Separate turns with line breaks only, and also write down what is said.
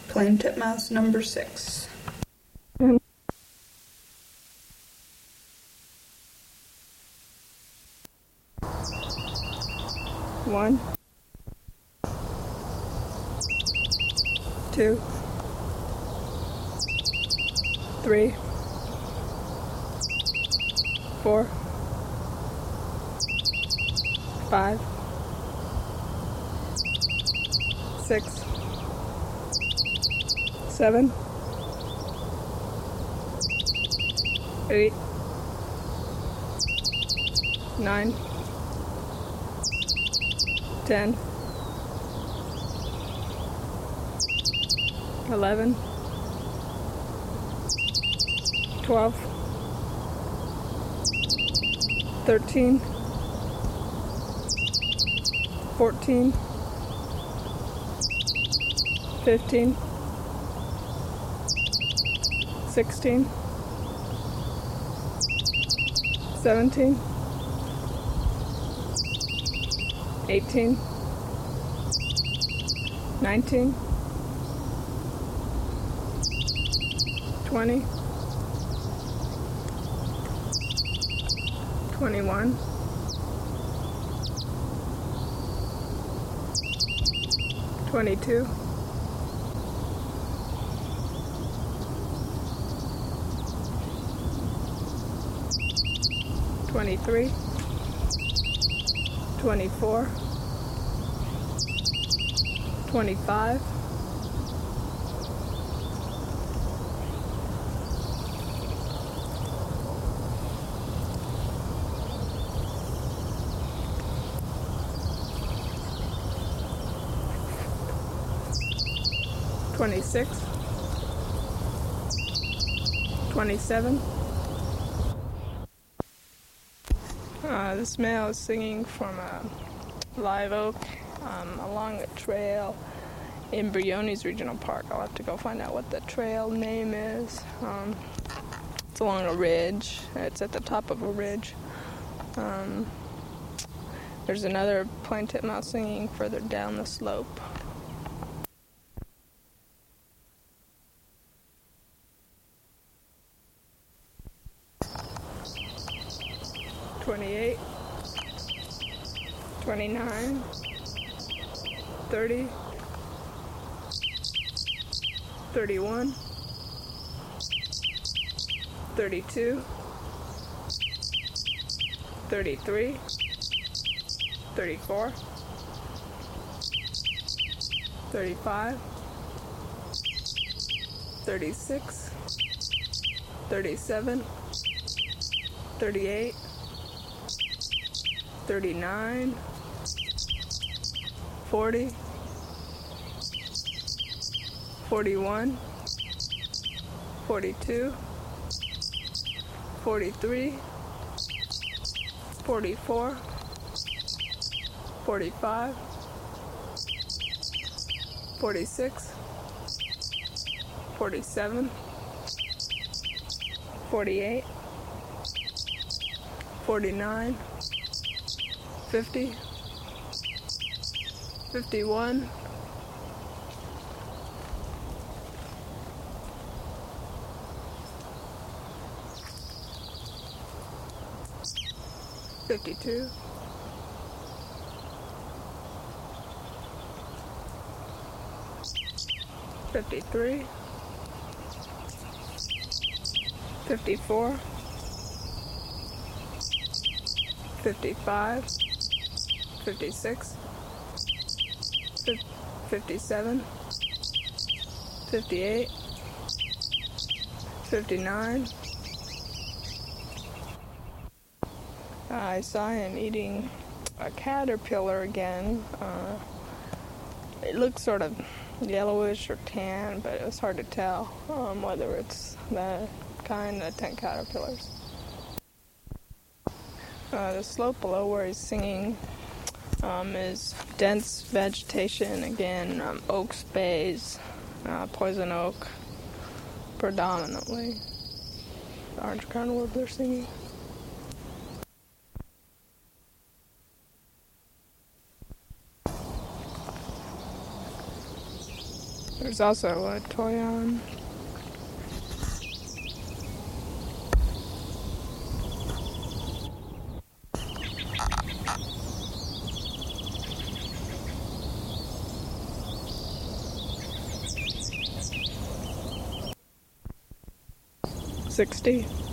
Plain titmouse number 6.
One, two, three, 4, 5, 6, 7, 8, 9, 10, 11, 12, 13, 14, 15, 16, 17, 18, 19, 20, 21, 22, 23, 24, 25, 26, 27. This male is singing from a live oak along a trail in Briones Regional Park. I'll have to go find out what the trail name is. It's along a ridge. It's at the top of a ridge. There's another plain titmouse singing further down the slope. $28, $29, $30, $31, $32, $33, $34, $35, $36, $37, $38, 39, 40, 41, 42, 43, 44, 45, 46, 47, 48, 49, 50, 51, 52, 53, 54, 55, 56, 57, 58, 59. I saw him eating a caterpillar again. It looked sort of yellowish or tan, but it was hard to tell whether it's the kind, the tent caterpillars. The slope below where he's singing is dense vegetation, again, oaks, bays, poison oak, predominantly. The orange-crowned warbler singing. There's also a Toyon. $60.